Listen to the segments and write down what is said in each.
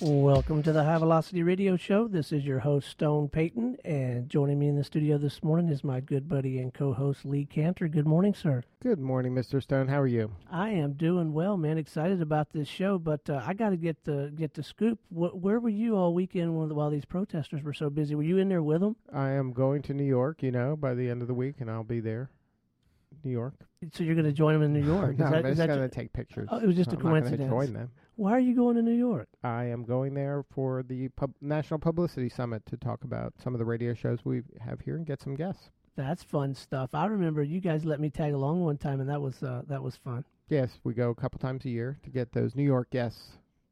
Welcome to the High Velocity Radio Show. This is your host, Stone Payton, and joining me in the studio this morning is my good buddy and co-host, Lee Cantor. Good morning, sir. Good morning, Mr. Stone. How are you? I am doing well, man. Excited about this show, but I got to get the scoop. Where were you all weekend while these protesters were so busy? Were you in there with them? I am going to New York, by the end of the week, and I'll be there. New York. So you're going to join them in New York? No, I'm just going to take pictures. Oh, it was just a coincidence. I'm not going to join them. Why are you going to New York? I am going there for the National Publicity Summit to talk about some of the radio shows we have here and get some guests. That's fun stuff. I remember you guys let me tag along one time, and that was fun. Yes, we go a couple times a year to get those New York guests,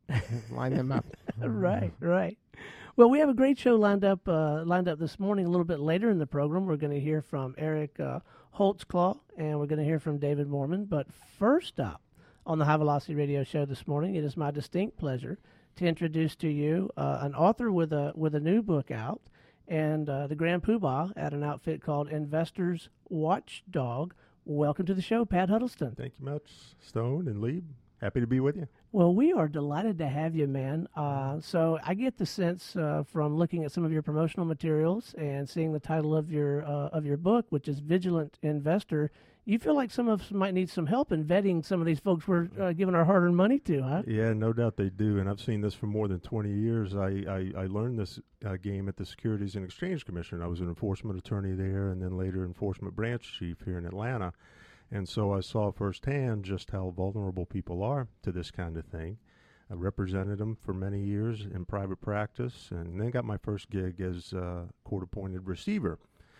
line them up. Right. Well, we have a great show lined up this morning. A little bit later in the program, we're going to hear from Eric Holtzclaw, and we're going to hear from David Moorman. But first up on the High Velocity Radio Show this morning, it is my distinct pleasure to introduce to you an author with a new book out, and the Grand Poobah at an outfit called Investors Watchdog. Welcome to the show, Pat Huddleston. Thank you much, Stone and Lee. Happy to be with you. Well, we are delighted to have you, man. So I get the sense from looking at some of your promotional materials and seeing the title of your book, which is Vigilant Investor. You feel like some of us might need some help in vetting some of these folks we're giving our hard-earned money to, huh? Yeah, no doubt they do, and I've seen this for more than 20 years. I learned this game at the Securities and Exchange Commission. I was an enforcement attorney there and then later enforcement branch chief here in Atlanta. And so I saw firsthand just how vulnerable people are to this kind of thing. I represented them for many years in private practice and then got my first gig as court-appointed receiver.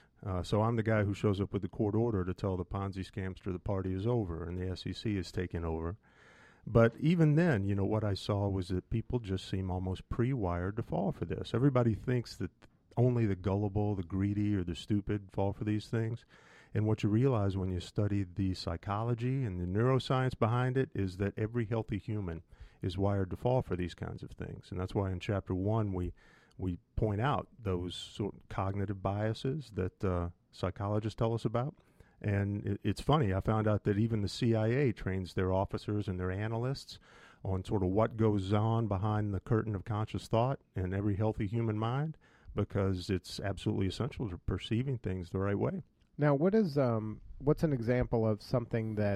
So I'm the guy who shows up with the court order to tell the Ponzi scamster the party is over and the SEC is taking over. But even then, what I saw was that people just seem almost pre-wired to fall for this. Everybody thinks that only the gullible, the greedy, or the stupid fall for these things. And what you realize when you study the psychology and the neuroscience behind it is that every healthy human is wired to fall for these kinds of things. And that's why in Chapter 1 we point out those sort of cognitive biases that psychologists tell us about. And it's funny, I found out that even the CIA trains their officers and their analysts on sort of what goes on behind the curtain of conscious thought in every healthy human mind, because it's absolutely essential to perceiving things the right way. Now, what's an example of something that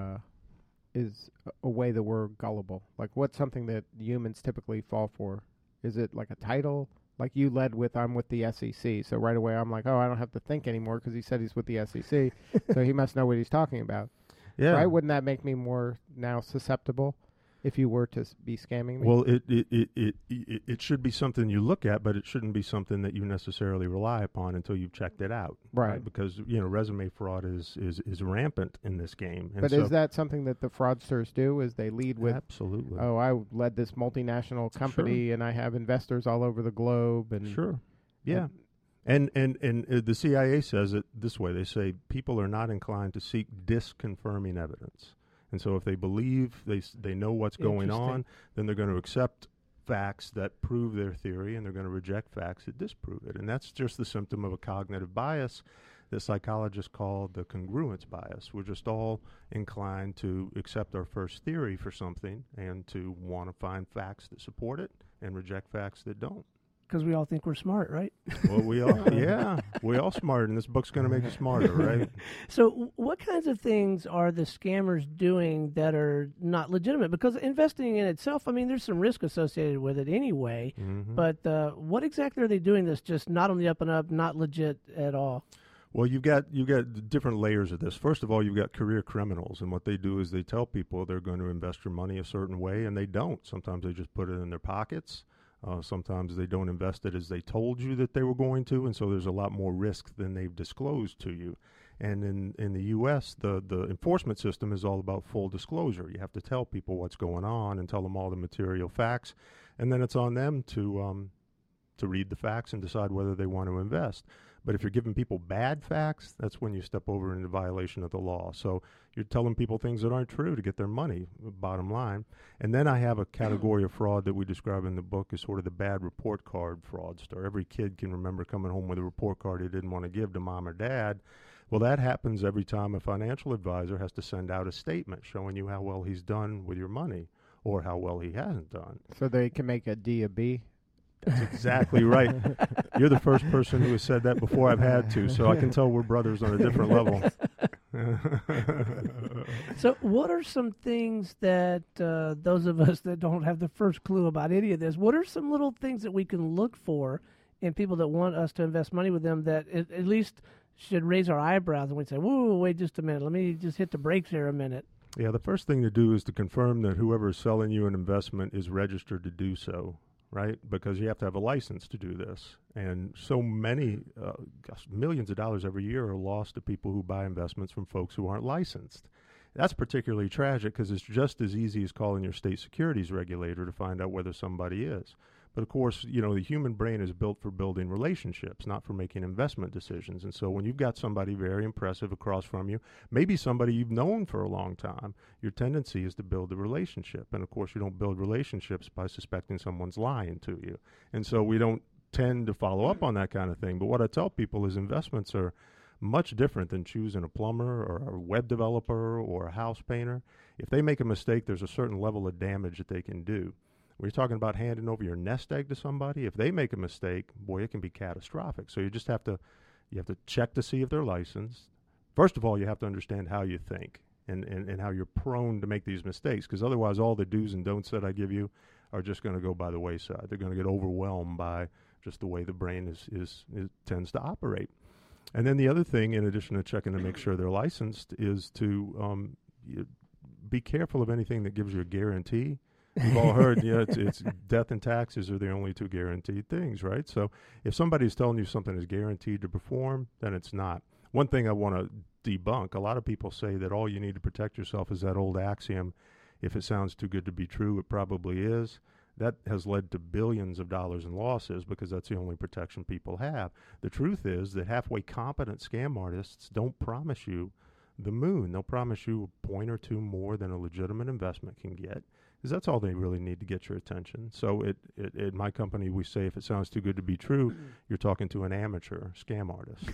is a way that we're gullible? Like, what's something that humans typically fall for? Is it like a title? Like you led with, I'm with the SEC. So right away I'm like, oh, I don't have to think anymore because he said he's with the SEC. So he must know what he's talking about. Yeah. Right? Wouldn't that make me more now susceptible if you were to be scamming me? Well, it should be something you look at, but it shouldn't be something that you necessarily rely upon until you've checked it out. Right. Because, resume fraud is rampant in this game. And but is that something that the fraudsters do, is they lead with, absolutely. Oh, I led this multinational company and I have investors all over the globe. And sure. Yeah. And the CIA says it this way. They say people are not inclined to seek disconfirming evidence. And so if they believe they know what's going on, then they're going to accept facts that prove their theory, and they're going to reject facts that disprove it. And that's just the symptom of a cognitive bias that psychologists call the congruence bias. We're just all inclined to accept our first theory for something and to want to find facts that support it and reject facts that don't. Because we all think we're smart, right? Well, we all, yeah. We all smart, and this book's going to make you smarter, right? So what kinds of things are the scammers doing that are not legitimate? Because investing in itself, I mean, there's some risk associated with it anyway. Mm-hmm. But what exactly are they doing that's just not on the up and up, not legit at all? Well, you've got different layers of this. First of all, you've got career criminals, and what they do is they tell people they're going to invest your money a certain way, and they don't. Sometimes they just put it in their pockets. Sometimes they don't invest it as they told you that they were going to, and so there's a lot more risk than they've disclosed to you. And in the U.S., the enforcement system is all about full disclosure. You have to tell people what's going on and tell them all the material facts, and then it's on them to read the facts and decide whether they want to invest. But if you're giving people bad facts, that's when you step over into violation of the law. So you're telling people things that aren't true to get their money, bottom line. And then I have a category of fraud that we describe in the book as sort of the bad report card fraudster. Every kid can remember coming home with a report card he didn't want to give to mom or dad. Well, that happens every time a financial advisor has to send out a statement showing you how well he's done with your money. or how well he hasn't done. So they can make a D a B? That's exactly right. You're the first person who has said that before I've had to, so I can tell we're brothers on a different level. So what are some things that those of us that don't have the first clue about any of this, what are some little things that we can look for in people that want us to invest money with them that at least should raise our eyebrows and we say, whoa, wait just a minute, let me just hit the brakes here a minute? Yeah, the first thing to do is to confirm that whoever is selling you an investment is registered to do so, right? Because you have to have a license to do this. And so many, millions of dollars every year are lost to people who buy investments from folks who aren't licensed. That's particularly tragic because it's just as easy as calling your state securities regulator to find out whether somebody is. But of course, you know, the human brain is built for building relationships, not for making investment decisions. And so when you've got somebody very impressive across from you, maybe somebody you've known for a long time, your tendency is to build a relationship. And of course, you don't build relationships by suspecting someone's lying to you. And so we don't tend to follow up on that kind of thing. But what I tell people is investments are much different than choosing a plumber or a web developer or a house painter. If they make a mistake, there's a certain level of damage that they can do. When you're talking about handing over your nest egg to somebody, if they make a mistake, boy, it can be catastrophic. So you just have to check to see if they're licensed. First of all, you have to understand how you think and how you're prone to make these mistakes, because otherwise all the do's and don'ts that I give you are just going to go by the wayside. They're going to get overwhelmed by just the way the brain is tends to operate. And then the other thing, in addition to checking to make sure they're licensed, is to be careful of anything that gives you a guarantee. We've all heard, it's death and taxes are the only two guaranteed things, right? So if somebody's telling you something is guaranteed to perform, then it's not. One thing I want to debunk, a lot of people say that all you need to protect yourself is that old axiom, if it sounds too good to be true, it probably is. That has led to billions of dollars in losses because that's the only protection people have. The truth is that halfway competent scam artists don't promise you the moon. They'll promise you a point or two more than a legitimate investment can get, because that's all they really need to get your attention. So in my company, we say if it sounds too good to be true, you're talking to an amateur scam artist,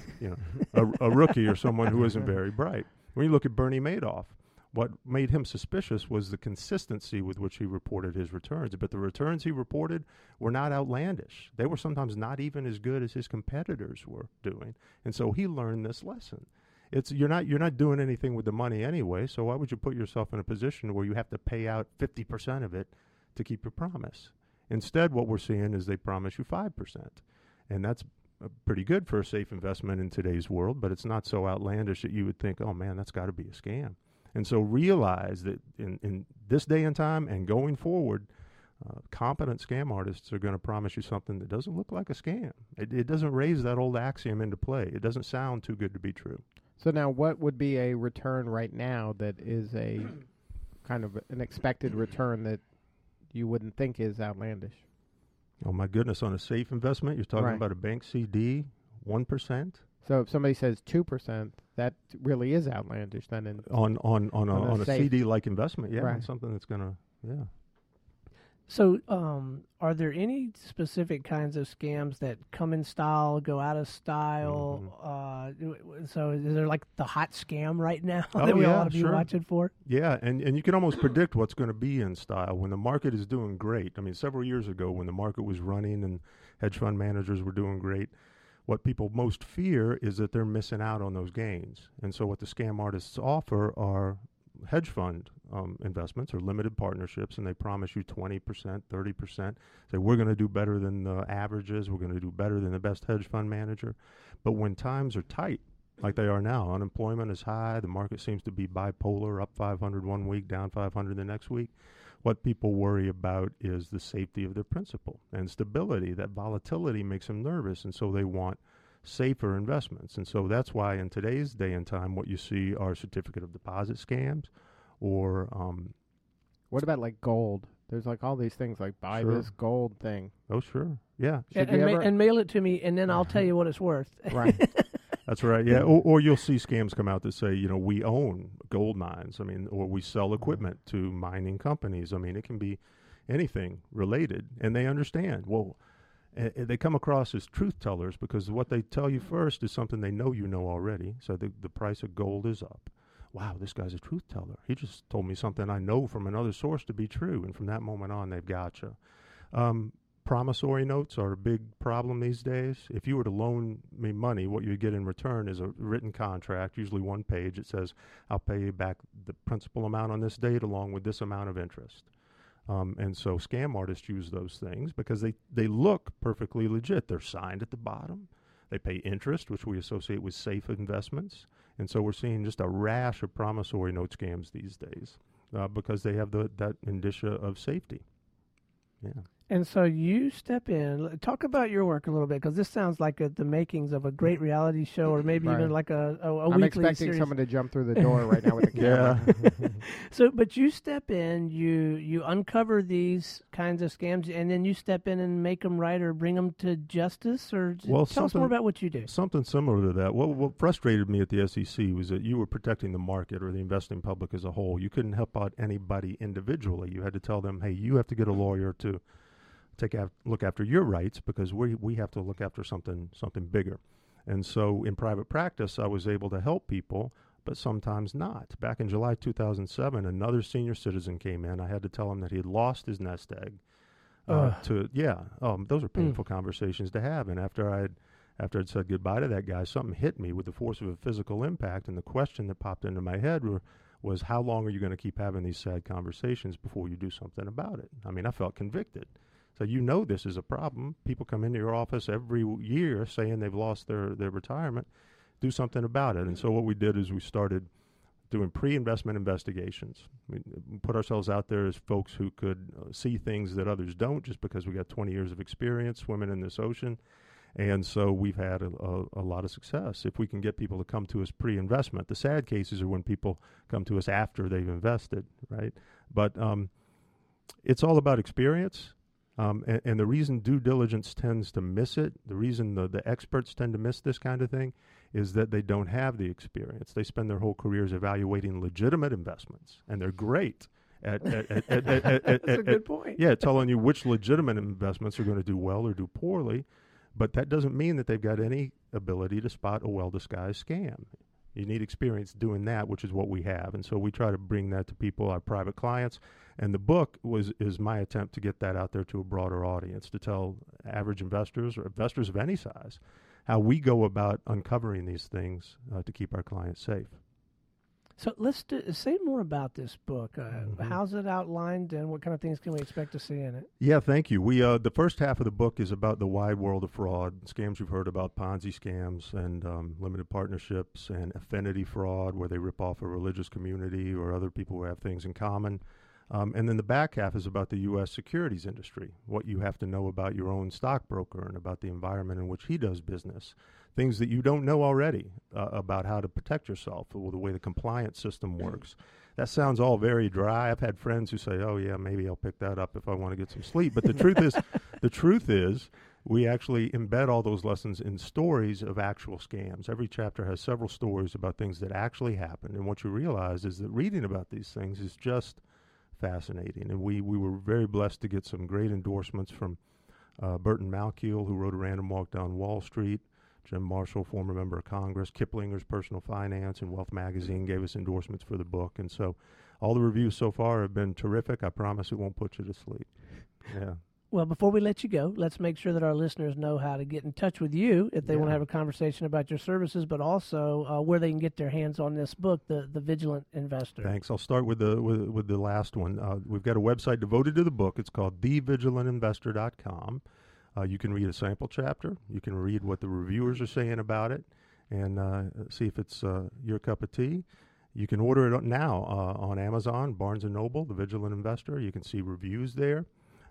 a rookie or someone who isn't very bright. When you look at Bernie Madoff, what made him suspicious was the consistency with which he reported his returns. But the returns he reported were not outlandish. They were sometimes not even as good as his competitors were doing. And so he learned this lesson. You're not doing anything with the money anyway, so why would you put yourself in a position where you have to pay out 50% of it to keep your promise? Instead, what we're seeing is they promise you 5%. And that's pretty good for a safe investment in today's world, but it's not so outlandish that you would think, oh man, that's got to be a scam. And so realize that in this day and time and going forward, competent scam artists are going to promise you something that doesn't look like a scam. It doesn't raise that old axiom into play. It doesn't sound too good to be true. So now what would be a return right now that is a kind of an expected return that you wouldn't think is outlandish? Oh, my goodness. On a safe investment, you're talking Right. about a bank CD, 1%? So if somebody says 2%, that really is outlandish then. On a safe. CD-like investment, yeah, Right. on something that's going to, yeah. So, are there any specific kinds of scams that come in style, go out of style? So, is there like the hot scam right now that we all ought to be watching for? Yeah, and you can almost predict what's going to be in style when the market is doing great. I mean, several years ago when the market was running and hedge fund managers were doing great, what people most fear is that they're missing out on those gains. And so what the scam artists offer are hedge fund investments or limited partnerships, and they promise you 20%, 30%. Say, we're going to do better than the averages. We're going to do better than the best hedge fund manager. But when times are tight, like they are now, unemployment is high, the market seems to be bipolar, up 500 one week, down 500 the next week. What people worry about is the safety of their principal and stability. That volatility makes them nervous, and so they want safer investments. And so that's why in today's day and time, what you see are certificate of deposit scams or what about like gold? There's like all these things like buy Sure. this gold thing. oh, sure. Yeah, And mail it to me, and then I'll tell you what it's worth. Right. that's right. Yeah. Or you'll see scams come out that say, we own gold mines. I mean, or we sell equipment to mining companies. I mean, it can be anything related. And they understand. Well, they come across as truth tellers because what they tell you first is something they know you know already. So the price of gold is up. wow, this guy's a truth teller. He just told me something I know from another source to be true. And from that moment on, they've got you. Promissory notes are a big problem these days. If you were to loan me money, what you get in return is a written contract, usually one page. It says, I'll pay you back the principal amount on this date along with this amount of interest. And so scam artists use those things because they look perfectly legit. They're signed at the bottom. They pay interest, which we associate with safe investments. And so we're seeing just a rash of promissory note scams these days because they have that indicia of safety. Yeah. And so you step in. Talk about your work a little bit, because this sounds like the makings of a great reality show, or maybe even like a I'm weekly expecting series. someone to jump through the door right now with a camera. So, but you step in, you uncover these kinds of scams, and then you step in and make them right or bring them to justice. Or tell us more about what you do. Something similar to that. What frustrated me at the SEC was that you were protecting the market or the investing public as a whole. You couldn't help out anybody individually. You had to tell them, hey, you have to get a lawyer to look after your rights, because we have to look after something bigger. And so in private practice, I was able to help people, but sometimes not. Back in July 2007, another senior citizen came in. I had to tell him that he had lost his nest egg. Those are painful conversations to have. And after I'd said goodbye to that guy, something hit me with the force of a physical impact. And the question that popped into my head was, how long are you going to keep having these sad conversations before you do something about it? I mean, I felt convicted. So this is a problem. People come into your office every year saying they've lost their retirement. Do something about it. And so what we did is we started doing pre-investment investigations. We put ourselves out there as folks who could see things that others don't, just because we got 20 years of experience swimming in this ocean. And so we've had a lot of success. If we can get people to come to us pre-investment. The sad cases are when people come to us after they've invested, right? But it's all about experience. And the reason due diligence tends to miss it, the reason the experts tend to miss this kind of thing, is that they don't have the experience. They spend their whole careers evaluating legitimate investments, and they're great at That's a good point. Yeah, telling you which legitimate investments are going to do well or do poorly, but that doesn't mean that they've got any ability to spot a well-disguised scam. You need experience doing that, which is what we have. And so we try to bring that to people, our private clients. And the book is my attempt to get that out there to a broader audience, to tell average investors or investors of any size how we go about uncovering these things to keep our clients safe. So let's say more about this book. How's it outlined, and what kind of things can we expect to see in it? Yeah, thank you. We the first half of the book is about the wide world of fraud, scams you've heard about, Ponzi scams and limited partnerships and affinity fraud, where they rip off a religious community or other people who have things in common. And then the back half is about the U.S. securities industry, what you have to know about your own stockbroker and about the environment in which he does business, things that you don't know already about how to protect yourself or the way the compliance system works. That sounds all very dry. I've had friends who say, oh, yeah, maybe I'll pick that up if I want to get some sleep. But the truth is, we actually embed all those lessons in stories of actual scams. Every chapter has several stories about things that actually happened. And what you realize is that reading about these things is just fascinating. And we were very blessed to get some great endorsements from Burton Malkiel, who wrote A Random Walk Down Wall Street, Jim Marshall, former member of Congress, Kiplinger's Personal Finance, and Wealth Magazine gave us endorsements for the book. And so all the reviews so far have been terrific. I promise it won't put you to sleep. Yeah. Well, before we let you go, let's make sure that our listeners know how to get in touch with you if they want to have a conversation about your services, but also where they can get their hands on this book, The Vigilant Investor. Thanks. I'll start with the last one. We've got a website devoted to the book. It's called TheVigilantInvestor.com. You can read a sample chapter. You can read what the reviewers are saying about it and see if it's your cup of tea. You can order it now on Amazon, Barnes & Noble, The Vigilant Investor. You can see reviews there.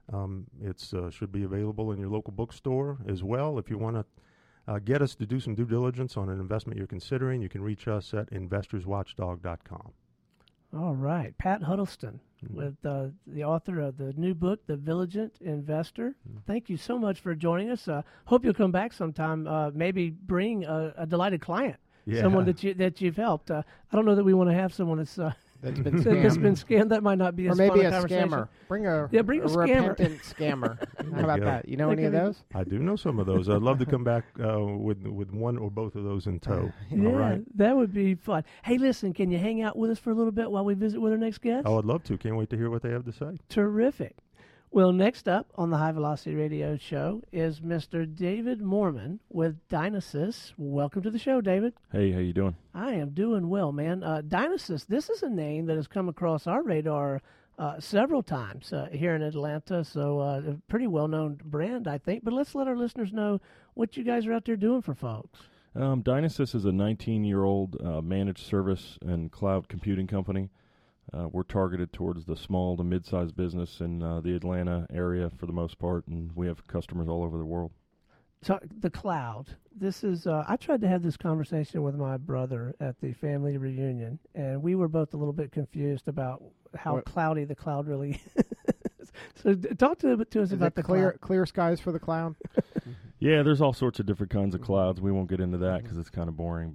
It should be available in your local bookstore as well. If you want to get us to do some due diligence on an investment you're considering, you can reach us at investorswatchdog.com. All right. Pat Huddleston, with the author of the new book, The Vigilant Investor. Thank you so much for joining us. Hope you'll come back sometime, maybe bring a delighted client, someone that you've helped. I don't know that we want to have someone that's that's been that's been scammed. scammed. That might not be Or as maybe fun a conversation. scammer. Bring a Bring a scammer. repentant scammer. How about go. that? You know That any of could be- those? I do know some of those. I'd love to come back with one or both of those in tow. Yeah, All right. that would be fun. Hey, listen, can you hang out with us for a little bit while we visit with our next guest? Oh, I'd love to. Can't wait to hear what they have to say. Terrific. Well, next up on the High Velocity Radio Show is Mr. David Moorman with Dynasys. Welcome to the show, David. Hey, how you doing? I am doing well, man. Dynasys, this is a name that has come across our radar several times here in Atlanta, so a pretty well-known brand, I think. But let's let our listeners know what you guys are out there doing for folks. Dynasys is a 19-year-old managed service and cloud computing company. We're targeted towards the small to mid-sized business in the Atlanta area for the most part, and we have customers all over the world. So the cloud, this is, I tried to have this conversation with my brother at the family reunion, and we were both a little bit confused about how cloudy the cloud really is. So talk to us Is about it the clear cloud. skies for the cloud? Yeah, there's all sorts of different kinds of clouds. We won't get into that because it's kind of boring,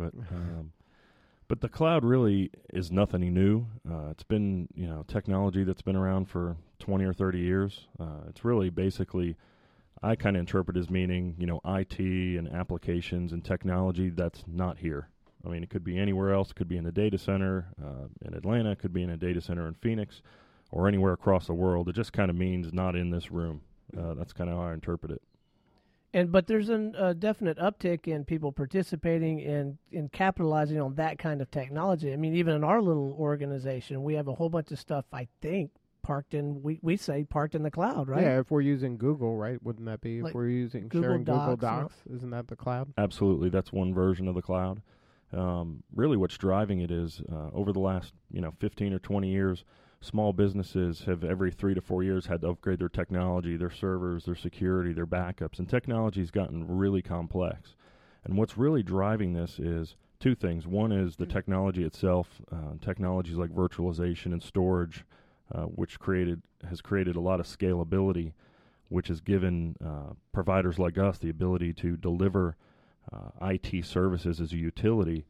but the cloud really is nothing new. It's been, technology that's been around for 20 or 30 years. It's really basically, I kind of interpret as meaning, IT and applications and technology that's not here. I mean, it could be anywhere else. It could be in a data center in Atlanta. It could be in a data center in Phoenix or anywhere across the world. It just kind of means not in this room. That's kind of how I interpret it. But there's a definite uptick in people participating in capitalizing on that kind of technology. I mean, even in our little organization, we have a whole bunch of stuff, I think, parked in the cloud, right? Yeah, if we're using Google, right? Wouldn't that be Like if we're using Google sharing Google Docs, Docs? Isn't that the cloud? Absolutely. That's one version of the cloud. Really what's driving it is over the last 15 or 20 years, small businesses have every 3 to 4 years had to upgrade their technology, their servers, their security, their backups, and technology's gotten really complex. And what's really driving this is two things. One is the technology itself, technologies like virtualization and storage, which has created a lot of scalability, which has given providers like us the ability to deliver IT services as a utility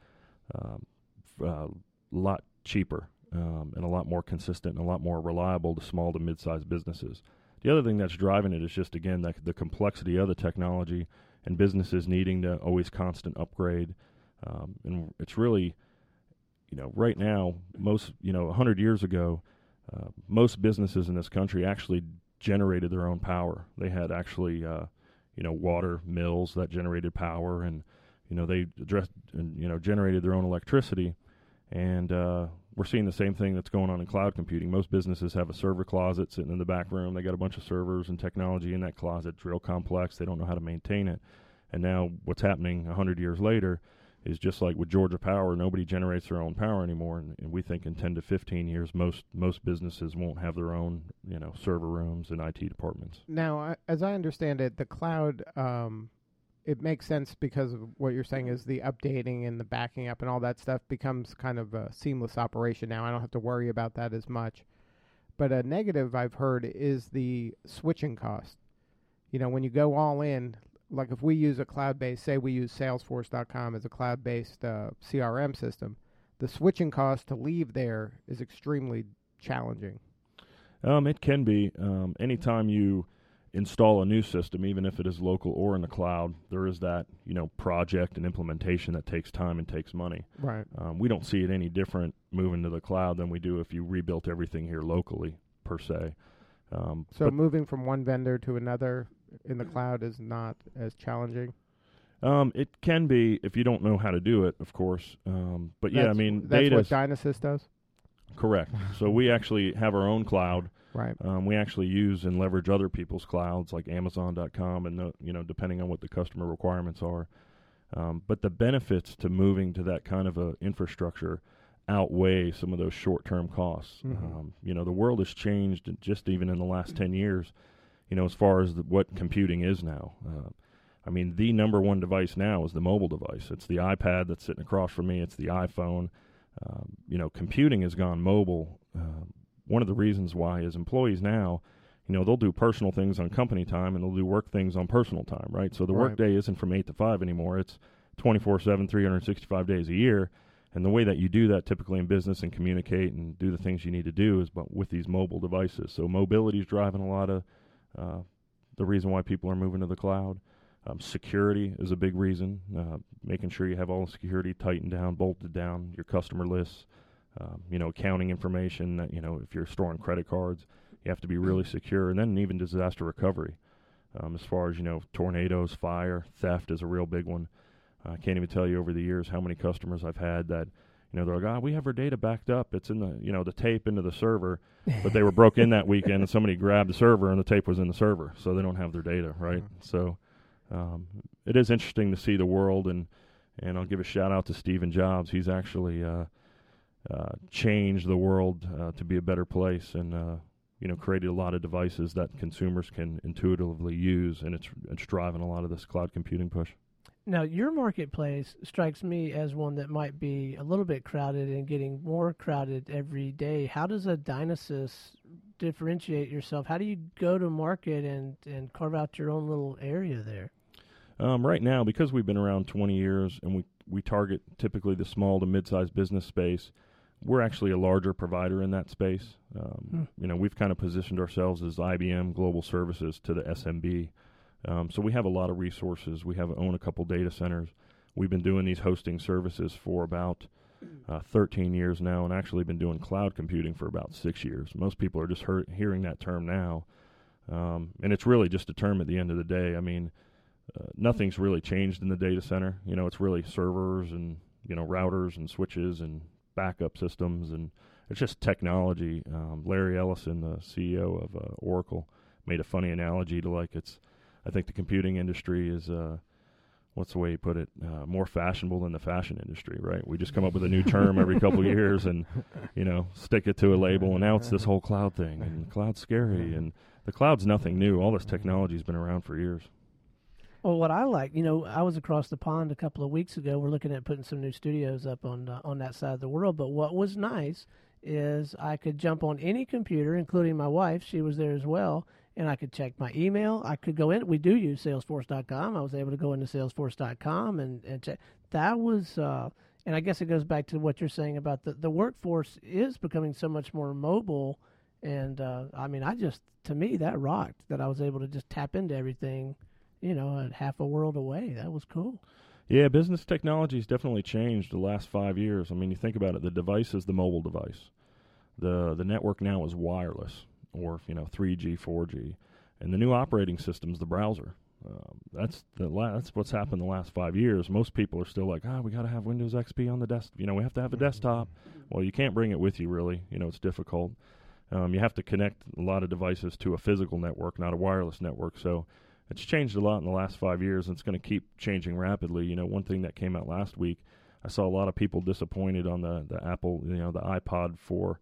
a lot cheaper. And a lot more consistent and a lot more reliable to small to mid-sized businesses. The other thing that's driving it is just, again, the complexity of the technology and businesses needing to always constant upgrade. And it's really, right now, 100 years ago, most businesses in this country actually generated their own power. They had actually, water mills that generated power, and, they addressed and, generated their own electricity. And we're seeing the same thing that's going on in cloud computing. Most businesses have a server closet sitting in the back room. They got a bunch of servers and technology in that closet. It's real complex. They don't know how to maintain it. And now what's happening 100 years later is just like with Georgia Power, nobody generates their own power anymore. And we think in 10 to 15 years, most businesses won't have their own, server rooms and IT departments. Now, as I understand it, the cloud, it makes sense because of what you're saying is the updating and the backing up and all that stuff becomes kind of a seamless operation now. I don't have to worry about that as much. But a negative I've heard is the switching cost. When you go all in, like if we use a cloud-based, say we use Salesforce.com as a cloud-based CRM system, the switching cost to leave there is extremely challenging. It can be. Anytime you install a new system, even if it is local or in the cloud, there is that, project and implementation that takes time and takes money. Right. We don't see it any different moving to the cloud than we do if you rebuilt everything here locally, per se. So moving from one vendor to another in the cloud is not as challenging? It can be if you don't know how to do it, of course. But yeah, that's data. What Dynasys does? Correct. So we actually have our own cloud. Right. We actually use and leverage other people's clouds like Amazon.com and, depending on what the customer requirements are. But the benefits to moving to that kind of a infrastructure outweigh some of those short-term costs. Mm-hmm. The world has changed just even in the last 10 years, as far as what computing is now. The number one device now is the mobile device. It's the iPad that's sitting across from me. It's the iPhone. Computing has gone mobile. One of the reasons why is employees now, they'll do personal things on company time and they'll do work things on personal time, right? So the work day isn't from 8 to 5 anymore. It's 24/7, 365 days a year. And the way that you do that typically in business and communicate and do the things you need to do is with these mobile devices. So mobility is driving a lot of the reason why people are moving to the cloud. Security is a big reason, making sure you have all the security tightened down, bolted down, your customer lists, accounting information, that, if you're storing credit cards, you have to be really secure. And then even disaster recovery, as far as, tornadoes, fire, theft is a real big one. I can't even tell you over the years how many customers I've had that, they're like, we have our data backed up. It's in the, the tape into the server, but they were broke in that weekend and somebody grabbed the server and the tape was in the server. So they don't have their data, right? Mm-hmm. So it is interesting to see the world, and I'll give a shout out to Stephen Jobs. He's actually changed the world to be a better place, and created a lot of devices that consumers can intuitively use, and it's driving a lot of this cloud computing push. Now, your marketplace strikes me as one that might be a little bit crowded and getting more crowded every day. How does a Dynasys differentiate yourself? How do you go to market and carve out your own little area there? Right now, because we've been around 20 years and we target typically the small to mid-sized business space, we're actually a larger provider in that space. We've kind of positioned ourselves as IBM Global Services to the SMB. So we have a lot of resources. We own a couple data centers. We've been doing these hosting services for about 13 years now, and actually been doing cloud computing for about 6 years. Most people are just hearing that term now. And it's really just a term at the end of the day. I mean, nothing's really changed in the data center. It's really servers and, routers and switches and backup systems, and it's just technology. Larry Ellison, the CEO of Oracle, made a funny analogy to I think the computing industry is, what's the way you put it, more fashionable than the fashion industry, right? We just come up with a new term every couple of years and, stick it to a label, and now it's this whole cloud thing, and the cloud's scary, and the cloud's nothing new. All this technology's been around for years. Well, what I like, I was across the pond a couple of weeks ago. We're looking at putting some new studios up on that side of the world, but what was nice is I could jump on any computer, including my wife. She was there as well. And I could check my email. I could go in. We do use Salesforce.com. I was able to go into Salesforce.com and check. That was, and I guess it goes back to what you're saying about the workforce is becoming so much more mobile. And, to me, that rocked, that I was able to just tap into everything, at half a world away. That was cool. Yeah, business technology has definitely changed the last 5 years. I mean, you think about it, the device is the mobile device. The network now is wireless, or 3G, 4G, and the new operating system's the browser. That's what's happened the last 5 years. Most people are still like, we got to have Windows XP on the desk. We have to have a desktop. Well, you can't bring it with you, really. It's difficult. You have to connect a lot of devices to a physical network, not a wireless network. So it's changed a lot in the last 5 years, and it's going to keep changing rapidly. One thing that came out last week, I saw a lot of people disappointed on the Apple, the iPod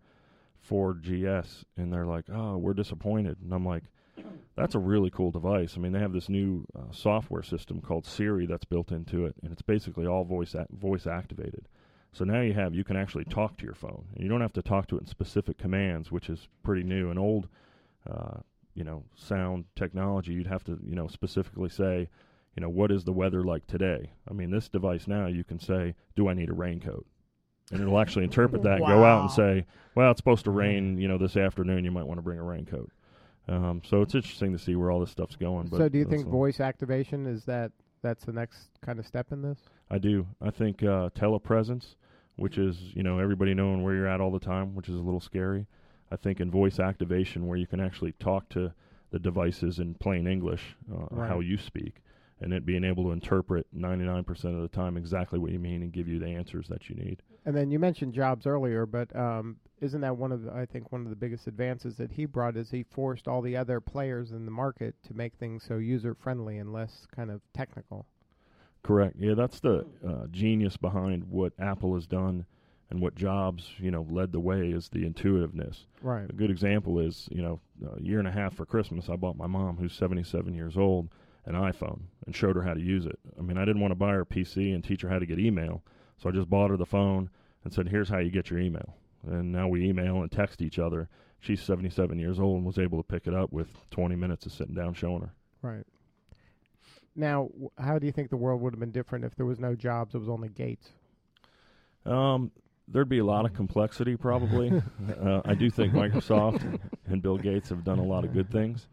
4GS, and they're like, we're disappointed. And I'm like, that's a really cool device. I mean, they have this new software system called Siri that's built into it, and it's basically all voice activated. So now you can actually talk to your phone, and you don't have to talk to it in specific commands, which is pretty new. An old, sound technology, you'd have to, specifically say, what is the weather like today? I mean, this device now, you can say, do I need a raincoat? And it'll actually interpret that and go out and say, well, it's supposed to rain, this afternoon. You might want to bring a raincoat. So it's interesting to see where all this stuff's going. But so do you think voice activation that's the next kind of step in this? I do. I think telepresence, which is, everybody knowing where you're at all the time, which is a little scary. I think in voice activation, where you can actually talk to the devices in plain English, how you speak, and it being able to interpret 99% of the time exactly what you mean and give you the answers that you need. And then you mentioned Jobs earlier, but isn't that one of the biggest advances that he brought is he forced all the other players in the market to make things so user-friendly and less kind of technical? Correct. Yeah, that's the genius behind what Apple has done, and what Jobs, led the way is the intuitiveness. Right. A good example is, a year and a half for Christmas, I bought my mom, who's 77 years old, an iPhone and showed her how to use it. I mean, I didn't want to buy her a PC and teach her how to get email, so I just bought her the phone and said, here's how you get your email. And now we email and text each other. She's 77 years old and was able to pick it up with 20 minutes of sitting down showing her. Right. Now, how do you think the world would have been different if there was no Jobs, it was only Gates? There'd be a lot of complexity, probably. I do think Microsoft and Bill Gates have done a lot of good things.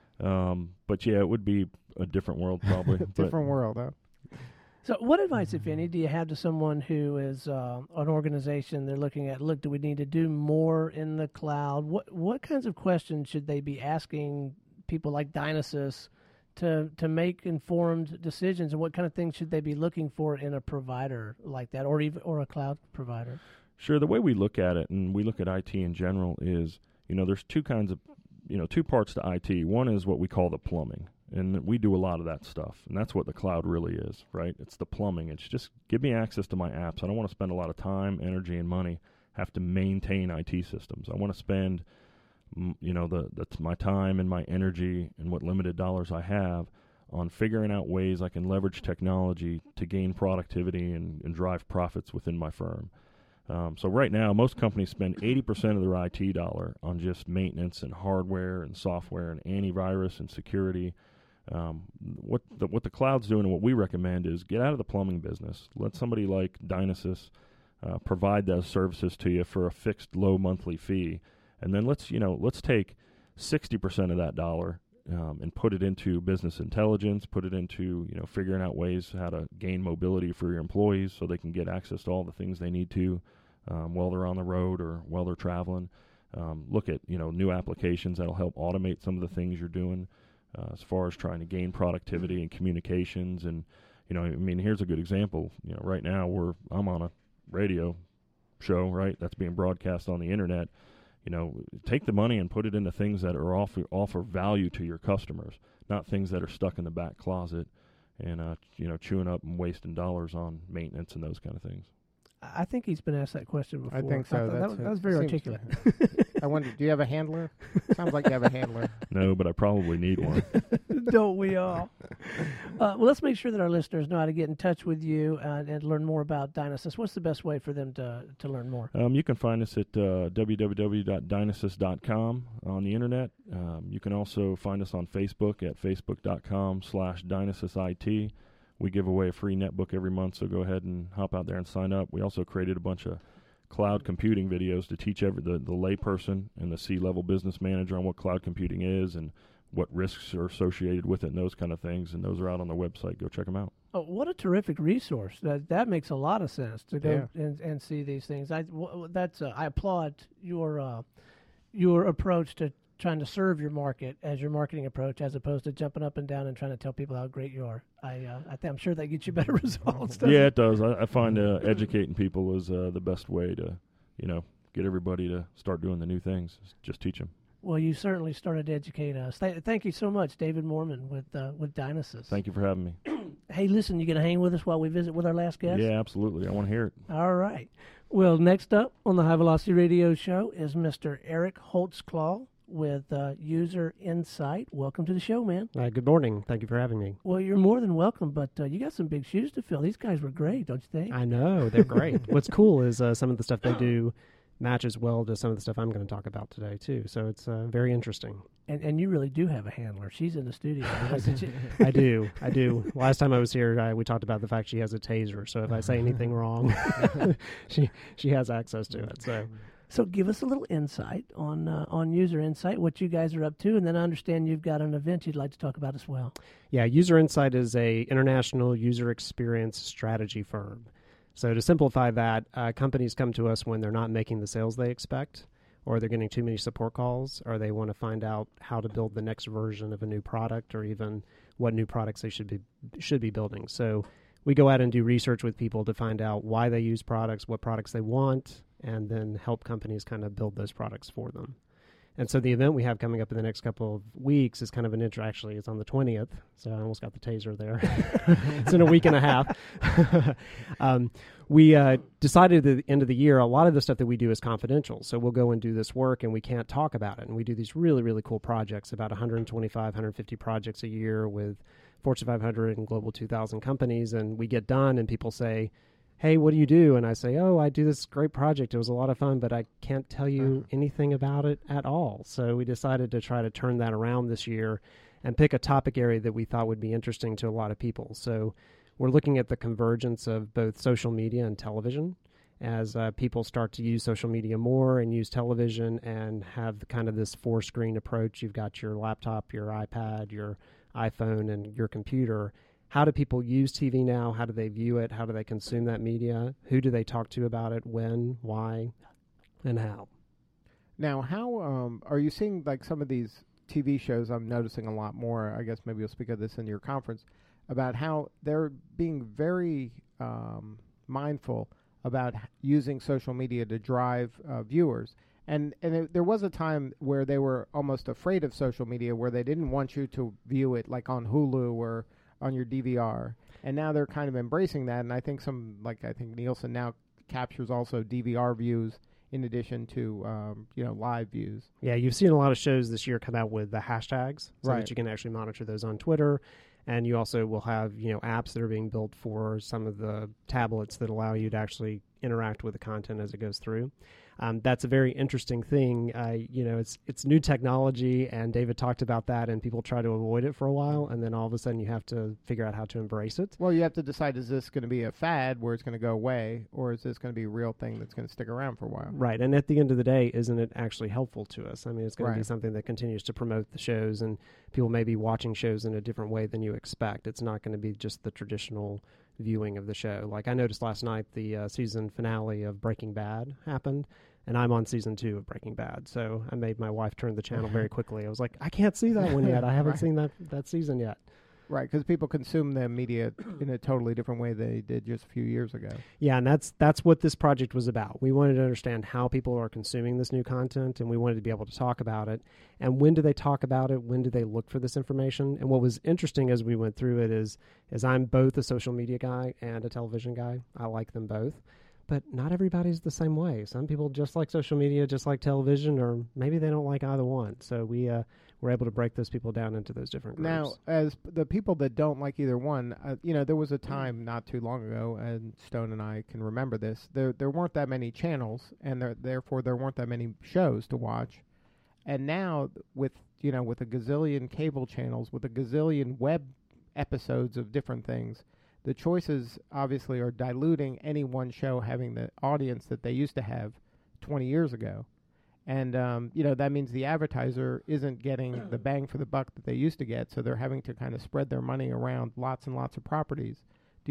But yeah, it would be a different world, probably. Different world, huh? So what advice, if any, do you have to someone who is an organization they're looking at, look, do we need to do more in the cloud? What kinds of questions should they be asking people like Dynasys to make informed decisions, and what kind of things should they be looking for in a provider like that, or a cloud provider? Sure. The way we look at it, and we look at IT in general, is, there's two parts to IT. One is what we call the plumbing, and we do a lot of that stuff, and that's what the cloud really is, right? It's the plumbing. It's just give me access to my apps. I don't want to spend a lot of time, energy, and money have to maintain IT systems. I want to spend that's my time and my energy and what limited dollars I have on figuring out ways I can leverage technology to gain productivity and drive profits within my firm. So right now, most companies spend 80% of their IT dollar on just maintenance and hardware and software and antivirus and security. What the cloud's doing and what we recommend is get out of the plumbing business. Let somebody like Dynasys provide those services to you for a fixed low monthly fee. And then let's take 60% of that dollar and put it into business intelligence, put it into figuring out ways how to gain mobility for your employees so they can get access to all the things they need to while they're on the road or while they're traveling. Look at new applications that'll help automate some of the things you're doing as far as trying to gain productivity and communications. And here's a good example. Right now I'm on a radio show, right? That's being broadcast on the internet. Take the money and put it into things that are offer value to your customers, not things that are stuck in the back closet and chewing up and wasting dollars on maintenance and those kind of things. I think he's been asked that question before. I think so. That was very articulate. I wonder, do you have a handler? Sounds like you have a handler. No, but I probably need one. Don't we all? Well, let's make sure that our listeners know how to get in touch with you and learn more about Dynasys. What's the best way for them to learn more? You can find us at www.dynasys.com on the internet. You can also find us on Facebook at facebook.com/DynasysIT. We give away a free netbook every month, so go ahead and hop out there and sign up. We also created a bunch of cloud computing videos to teach the layperson and the C-level business manager on what cloud computing is and what risks are associated with it and those kind of things, and those are out on the website. Go check them out. Oh, what a terrific resource. That makes a lot of sense to go and see these things. I applaud your approach to trying to serve your market as your marketing approach, as opposed to jumping up and down and trying to tell people how great you are. I'm sure that gets you better results. Yeah, it does. I find educating people is the best way to, get everybody to start doing the new things. Just teach them. Well, you certainly started to educate us. Thank you so much, David Moorman with Dynasys. Thank you for having me. Hey, listen, you going to hang with us while we visit with our last guest? Yeah, absolutely. I want to hear it. All right. Well, next up on the High Velocity Radio Show is Mr. Eric Holtzclaw with User Insight. Welcome to the show, man. Good morning. Thank you for having me. Well, you're more than welcome, but you got some big shoes to fill. These guys were great, don't you think? I know. They're great. What's cool is some of the stuff they do matches well to some of the stuff I'm going to talk about today, too. So it's very interesting. And you really do have a handler. She's in the studio. I do. Last time I was here, we talked about the fact she has a taser. So if I say anything wrong, she has access to it. So give us a little insight on User Insight, what you guys are up to, and then I understand you've got an event you'd like to talk about as well. Yeah, User Insight is a international user experience strategy firm. So to simplify that, companies come to us when they're not making the sales they expect, or they're getting too many support calls, or they want to find out how to build the next version of a new product, or even what new products they should be building. So we go out and do research with people to find out why they use products, what products they want, and then help companies kind of build those products for them. And so the event we have coming up in the next couple of weeks is kind of an actually it's on the 20th, so I almost got the taser there. It's in a week and a half. We decided at the end of the year, a lot of the stuff that we do is confidential, so we'll go and do this work and we can't talk about it. And we do these really, really cool projects, about 125, 150 projects a year with Fortune 500 and Global 2000 companies, and we get done and people say, hey, what do you do? And I say, I do this great project. It was a lot of fun, but I can't tell you anything about it at all. So we decided to try to turn that around this year and pick a topic area that we thought would be interesting to a lot of people. So we're looking at the convergence of both social media and television as people start to use social media more and use television and have kind of this four-screen approach. You've got your laptop, your iPad, your iPhone, and your computer. How do people use TV now? How do they view it? How do they consume that media? Who do they talk to about it? When? Why? And how? Now, how are you seeing like some of these TV shows? I'm noticing a lot more. I guess maybe you'll speak of this in your conference about how they're being very mindful about using social media to drive viewers. And there was a time where they were almost afraid of social media, where they didn't want you to view it like on Hulu or on your DVR. And now they're kind of embracing that. And I think I think Nielsen now captures also DVR views in addition to live views. Yeah, you've seen a lot of shows this year come out with the hashtags, so Right. that you can actually monitor those on Twitter. And you also will have apps that are being built for some of the tablets that allow you to actually interact with the content as it goes through. That's a very interesting thing. It's new technology, and David talked about that, and people try to avoid it for a while, and then all of a sudden you have to figure out how to embrace it. Well, you have to decide, is this going to be a fad where it's going to go away, or is this going to be a real thing that's going to stick around for a while? Right, and at the end of the day, isn't it actually helpful to us? I mean, it's going to be Right. something that continues to promote the shows, and people may be watching shows in a different way than you expect. It's not going to be just the traditional viewing of the show. Like I noticed last night, the season finale of Breaking Bad happened, and I'm on season 2 of Breaking Bad. So I made my wife turn the channel very quickly. I was like, I can't see that one yet. I haven't Right. seen that season yet. Right, because people consume the media in a totally different way than they did just a few years ago. Yeah, and that's what this project was about. We wanted to understand how people are consuming this new content, and we wanted to be able to talk about it. And when do they talk about it? When do they look for this information? And what was interesting as we went through it is I'm both a social media guy and a television guy. I like them both. But not everybody's the same way. Some people just like social media, just like television, or maybe they don't like either one. So we were able to break those people down into those different groups. Now, as the people that don't like either one, there was a time not too long ago, and Stone and I can remember this. There weren't that many channels, and therefore there weren't that many shows to watch. And now, with a gazillion cable channels, with a gazillion web episodes of different things, the choices obviously are diluting any one show having the audience that they used to have 20 years ago. And, that means the advertiser isn't getting the bang for the buck that they used to get, so they're having to kind of spread their money around lots and lots of properties.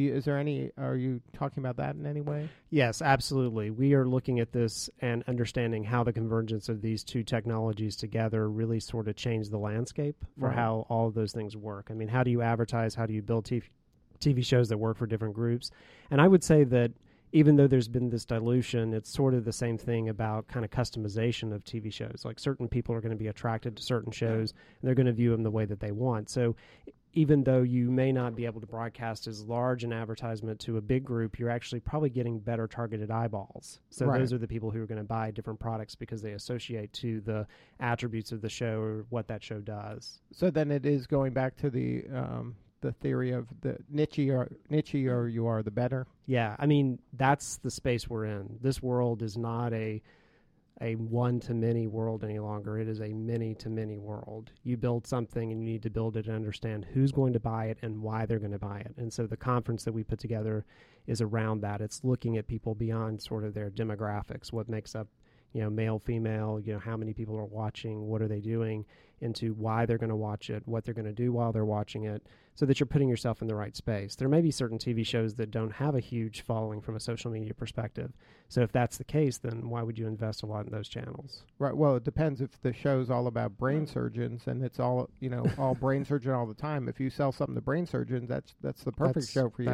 Are you talking about that in any way? Yes, absolutely. We are looking at this and understanding how the convergence of these two technologies together really sort of change the landscape for Right. how all of those things work. I mean, how do you advertise? How do you build TV shows that work for different groups? And I would say that even though there's been this dilution, it's sort of the same thing about kind of customization of TV shows. Like certain people are going to be attracted to certain shows, and they're going to view them the way that they want. So even though you may not be able to broadcast as large an advertisement to a big group, you're actually probably getting better targeted eyeballs. So Right. those are the people who are going to buy different products because they associate to the attributes of the show or what that show does. So then it is going back to the theory of the niche or you are the better. Yeah, I mean, that's the space we're in. This world is not a one-to-many world any longer. It is a many-to-many world. You build something and you need to build it and understand who's going to buy it and why they're going to buy it. And so the conference that we put together is around that. It's looking at people beyond sort of their demographics, what makes up, male, female, how many people are watching, what are they doing, into why they're going to watch it, what they're going to do while they're watching it, so that you're putting yourself in the right space. There may be certain TV shows that don't have a huge following from a social media perspective. So if that's the case, then why would you invest a lot in those channels? Right. Well, it depends if the show's all about brain surgeons and it's all all brain surgeon all the time. If you sell something to brain surgeons, that's the perfect show for you.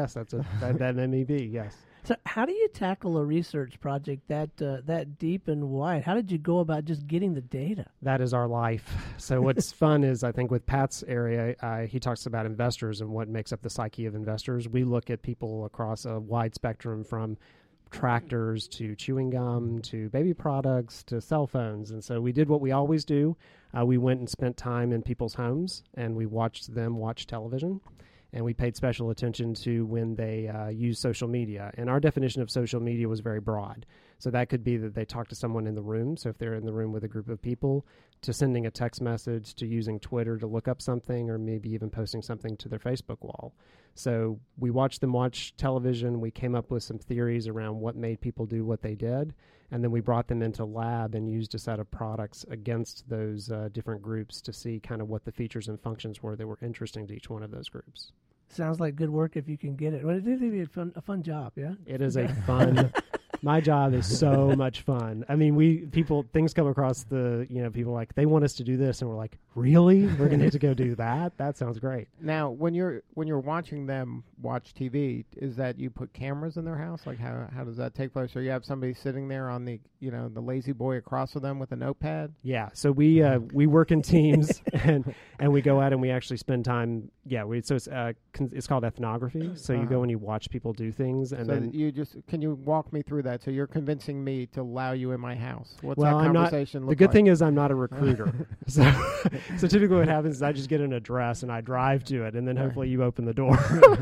That may be, yes. So how do you tackle a research project that deep and wide? How did you go about just getting the data? That is our life. So what's fun is, I think with Pat's area, he talks about investors and what makes up the psyche of investors. We look at people across a wide spectrum, from tractors to chewing gum to baby products to cell phones. And so we did what we always do. We went and spent time in people's homes, and we watched them watch television. And we paid special attention to when they use social media. And our definition of social media was very broad. So that could be that they talk to someone in the room. So if they're in the room with a group of people, to sending a text message, to using Twitter to look up something, or maybe even posting something to their Facebook wall. So we watched them watch television. We came up with some theories around what made people do what they did. And then we brought them into lab and used a set of products against those different groups to see kind of what the features and functions were that were interesting to each one of those groups. Sounds like good work if you can get it. Well, it did be a fun job, yeah? It is a fun... My job is so much fun. I mean, things come across people like, they want us to do this, and we're like, really? We're going to have to go do that? That sounds great. Now, when you're watching them watch TV, is that you put cameras in their house? Like, how does that take place? Or you have somebody sitting there on the lazy boy across from them with a notepad? Yeah. So we work in teams, and we go out and we actually spend time. Yeah. It's called ethnography. So you go and you watch people do things, and then can you walk me through that? So you're convincing me to allow you in my house. What's well, that conversation look like? The good thing is I'm not a recruiter. so typically what happens is I just get an address and I drive to it, and then hopefully you open the door.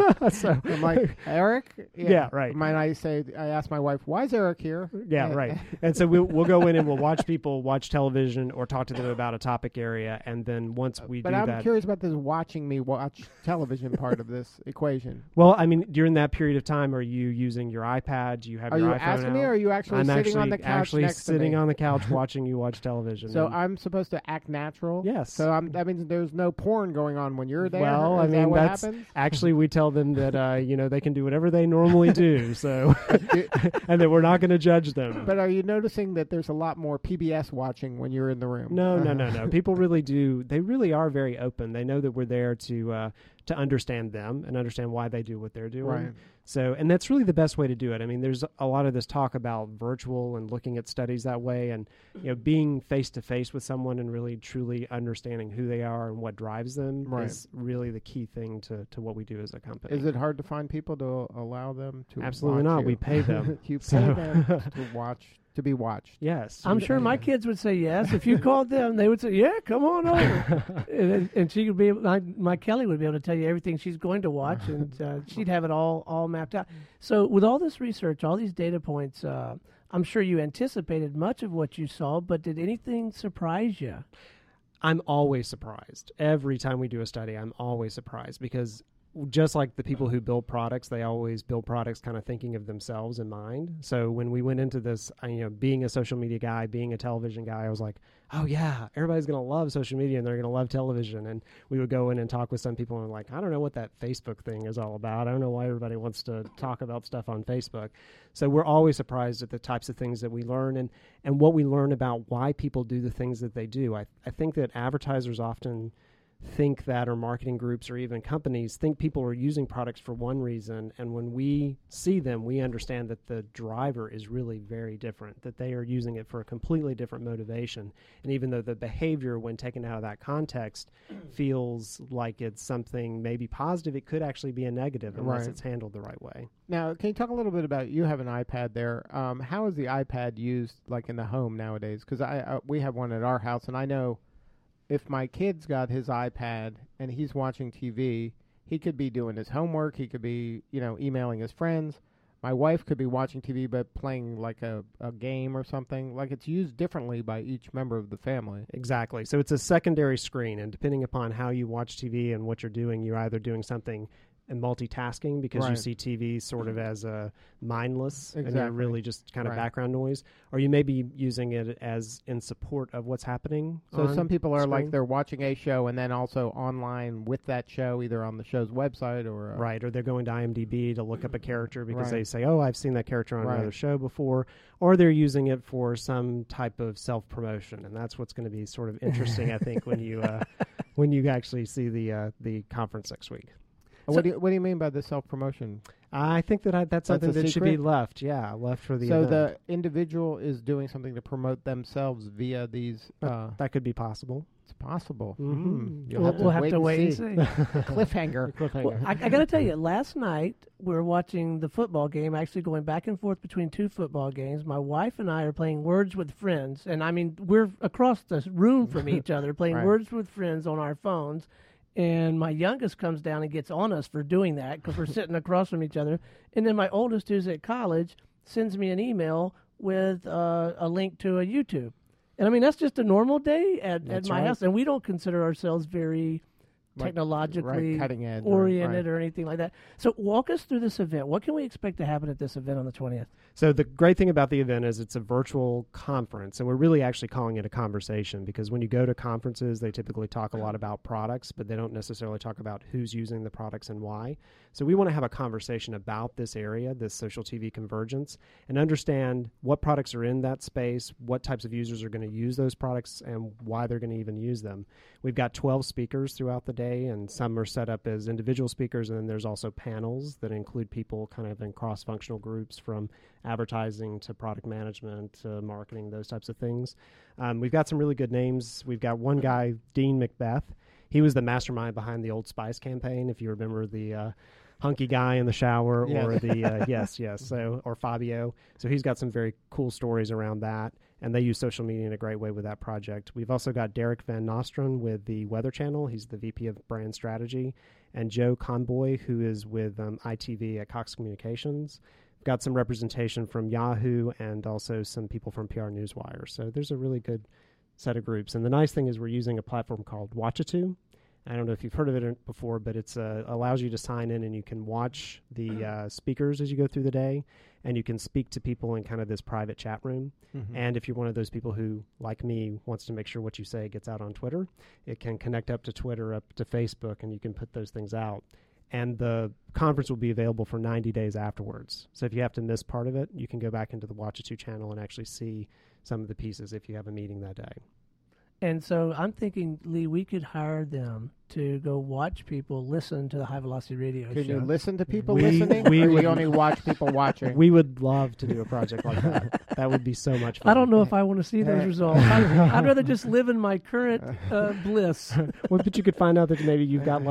So I'm like, Eric? Yeah, right. Might I ask my wife, why is Eric here? Yeah, right. And so we'll go in and we'll watch people watch television or talk to them about a topic area, and then once we do that... But I'm curious about this watching me watch television part of this equation. Well, I mean, during that period of time, are you using your iPad? Do you have your iPhone asking me, or are you actually sitting on the couch next to me? Sitting on the couch watching you watch television. So I'm supposed to act natural? Yes. So that means there's no porn going on when you're there? Well, I mean, that's happens? Actually, we tell them that they can do whatever they normally do, so and that we're not going to judge them. But are you noticing that there's a lot more PBS watching when you're in the room? No. People really do. They really are very open. They know that we're there to understand them and understand why they do what they're doing. Right. So, and that's really the best way to do it. I mean, there's a lot of this talk about virtual and looking at studies that way, and being face to face with someone and really truly understanding who they are and what drives them is really the key thing to what we do as a company. Is it hard to find people to allow them to? Absolutely watch not. you? We pay them. You pay them to watch. To be watched. Yes. I'm sure my kids would say yes. If you called them, they would say, yeah, come on over. and she could be my Kelly would be able to tell you everything she's going to watch, and she'd have it all mapped out. So with all this research, all these data points, I'm sure you anticipated much of what you saw, but did anything surprise you? I'm always surprised. Every time we do a study, I'm always surprised, because just like the people who build products, they always build products kind of thinking of themselves in mind. So when we went into this, being a social media guy, being a television guy, I was like, oh yeah, everybody's going to love social media and they're going to love television. And we would go in and talk with some people and like, I don't know what that Facebook thing is all about. I don't know why everybody wants to talk about stuff on Facebook. So we're always surprised at the types of things that we learn and what we learn about why people do the things that they do. I think that advertisers often think that, or marketing groups or even companies think people are using products for one reason, and when we see them, we understand that the driver is really very different, that they are using it for a completely different motivation. And even though the behavior, when taken out of that context, feels like it's something maybe positive, it could actually be a negative unless it's handled the right way. Now, can you talk a little bit about, you have an iPad there. How is the iPad used like in the home nowadays? Because we have one at our house, and I know if my kid's got his iPad and he's watching TV, he could be doing his homework. He could be, emailing his friends. My wife could be watching TV but playing like a game or something. Like, it's used differently by each member of the family. Exactly. So it's a secondary screen, and depending upon how you watch TV and what you're doing, you're either doing something and multitasking because you see TV sort of as a mindless and you're really just kind of background noise, or you may be using it as in support of what's happening. So some people are screen. like they're watching a show and then also online with that show, either on the show's website or or they're going to IMDb to look up a character because they say, oh, I've seen that character on another show before, or they're using it for some type of self-promotion, and that's what's going to be sort of interesting, I think, when you actually see the conference next week. What do you mean by the self-promotion? I think that's something that should be left. Yeah, left for the event. So the individual is doing something to promote themselves via these... that could be possible. It's possible. Mm-hmm. We'll have to wait and see. Cliffhanger. Well, I got to tell you, last night we were watching the football game, actually going back and forth between two football games. My wife and I are playing Words with Friends, and I mean, we're across the room from each other playing Words with Friends on our phones. And my youngest comes down and gets on us for doing that because we're sitting across from each other. And then my oldest, who's at college, sends me an email with a link to a YouTube. And I mean, that's just a normal day at my house. And we don't consider ourselves very technologically cutting edge oriented or anything like that. So walk us through this event. What can we expect to happen at this event on the 20th? So the great thing about the event is it's a virtual conference, and we're really actually calling it a conversation because when you go to conferences, they typically talk a lot about products, but they don't necessarily talk about who's using the products and why. So we want to have a conversation about this area, this social TV convergence, and understand what products are in that space, what types of users are going to use those products, and why they're going to even use them. We've got 12 speakers throughout the day, and some are set up as individual speakers, and then there's also panels that include people kind of in cross-functional groups from advertising to product management to marketing, those types of things. We've got some really good names. We've got one guy, Dean Macbeth. He was the mastermind behind the Old Spice campaign, if you remember the hunky guy in the shower or the or Fabio. So he's got some very cool stories around that, and they use social media in a great way with that project. We've also got Derek Van Nostrum with the Weather Channel. He's the VP of Brand Strategy, and Joe Conboy, who is with ITV at Cox Communications. We've got some representation from Yahoo and also some people from PR Newswire. So there's a really good set of groups. And the nice thing is we're using a platform called Watchitoo. I don't know if you've heard of it before, but it's allows you to sign in and you can watch the speakers as you go through the day, and you can speak to people in kind of this private chat room. Mm-hmm. And if you're one of those people who, like me, wants to make sure what you say gets out on Twitter, it can connect up to Twitter, up to Facebook, and you can put those things out. And the conference will be available for 90 days afterwards. So if you have to miss part of it, you can go back into the Watchitoo channel and actually see some of the pieces if you have a meeting that day. And so I'm thinking, Lee, we could hire them to go watch people listen to the High Velocity Radio Could show. you listen to people listening, or you only watch people watching? We would love to do a project like that. That would be so much fun. I don't know if I want to see those results. I'd rather just live in my current bliss. Well, but you could find out that maybe you've got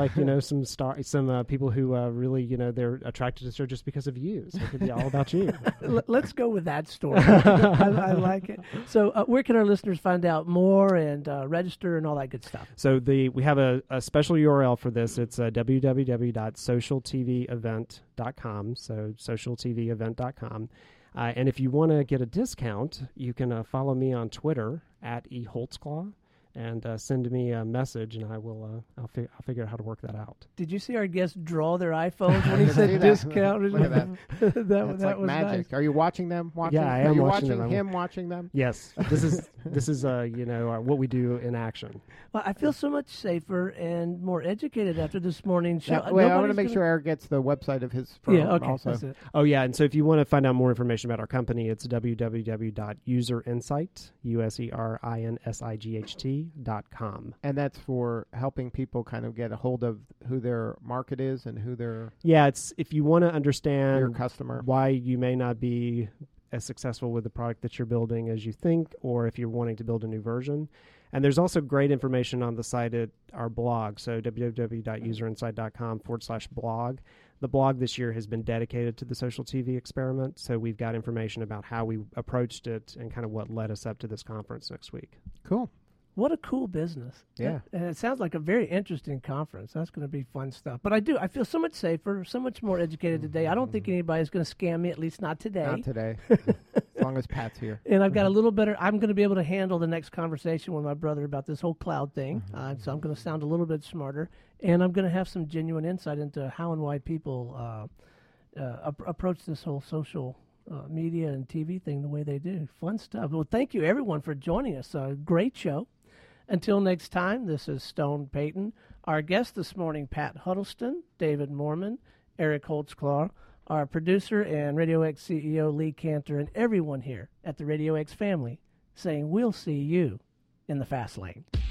some people who really they're attracted to the show just because of you. So it could be all about you. Let's go with that story. I like it. So where can our listeners find out more and register and all that good stuff? So we have a special URL for this. It's www.socialtvevent.com. So socialtvevent.com. And if you want to get a discount, you can follow me on Twitter at eholtzclaw and send me a message, and I will. I'll figure out how to work that out. Did you see our guest draw their iPhones when he said discount? Look at that. that like was magic. Nice. Are you watching them? Yeah, I am Are you watching watching them. him watching them? Yes, this is what we do in action. Well, I feel so much safer and more educated after this morning's show. I want to make sure Eric gets the website of his firm. Yeah, okay. Also. That's it. Oh, yeah, and so if you want to find out more information about our company, it's www.userinsight, userinsight.com. And that's for helping people kind of get a hold of who their market is and who their it's if you want to understand your customer, why you may not be as successful with the product that you're building as you think, or if you're wanting to build a new version. And there's also great information on the site at our blog, so www.userinsight.com/blog. The blog this year has been dedicated to the social TV experiment, so we've got information about how we approached it and kind of what led us up to this conference next week. Cool. What a cool business. Yeah. And it sounds like a very interesting conference. That's going to be fun stuff. But I feel so much safer, so much more educated today. I don't think anybody's going to scam me, at least not today. Not today. As long as Pat's here. And I've got a little better, I'm going to be able to handle the next conversation with my brother about this whole cloud thing. So I'm going to sound a little bit smarter. And I'm going to have some genuine insight into how and why people approach this whole social media and TV thing the way they do. Fun stuff. Well, thank you, everyone, for joining us. Great show. Until next time, this is Stone Payton. Our guest this morning, Pat Huddleston, David Moorman, Eric Holtzclaw, our producer and Radio X CEO, Lee Cantor, and everyone here at the Radio X family saying we'll see you in the fast lane.